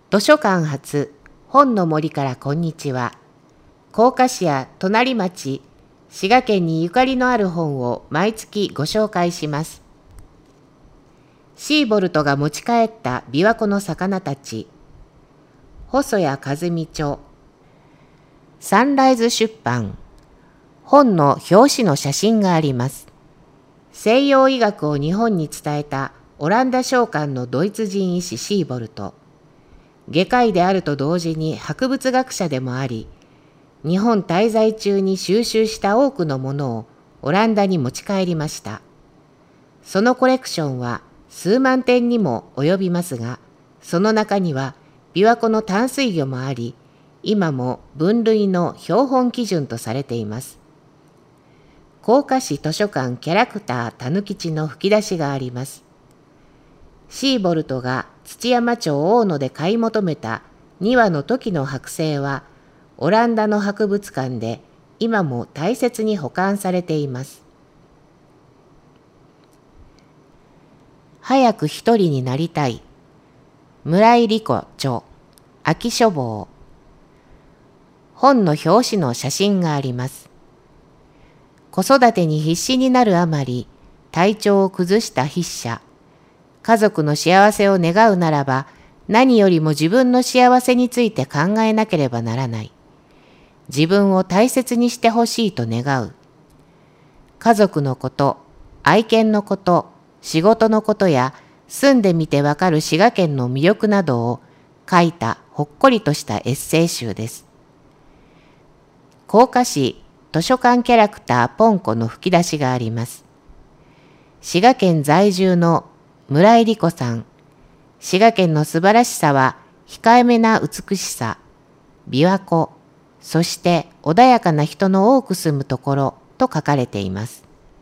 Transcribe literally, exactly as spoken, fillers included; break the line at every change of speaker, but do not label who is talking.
図書館発本の森からこんにちは。甲賀市や隣町、滋賀県にゆかりのある本を毎月ご紹介します。シーボルトが持ち帰った琵琶湖の魚たち。細谷和美著。サンライズ出版。本の表紙の写真があります。西洋医学を日本に伝えたオランダ商館のドイツ人医師シーボルト。外科医であると同時に博物学者でもあり、日本滞在中に収集した多くのものをオランダに持ち帰りました。そのコレクションは数万点にも及びますが、その中には琵琶湖の淡水魚もあり、今も分類の標本基準とされています。甲賀市図書館キャラクターたぬきちの吹き出しがあります。シーボルトが土山町大野で買い求めたにわのトキの剥製は、オランダの博物館で今も大切に保管されています。早く一人になりたい。村井理子著、秋書房。本の表紙の写真があります。子育てに必死になるあまり、体調を崩した筆者。家族の幸せを願うならば、何よりも自分の幸せについて考えなければならない。自分を大切にしてほしいと願う。家族のこと、愛犬のこと、仕事のことや、住んでみてわかる滋賀県の魅力などを書いたほっこりとしたエッセイ集です。甲賀市図書館キャラクターポンコの吹き出しがあります。滋賀県在住の村井理子さん。滋賀県の素晴らしさは控えめな美しさ、琵琶湖、そして穏やかな人の多く住むところと書かれています。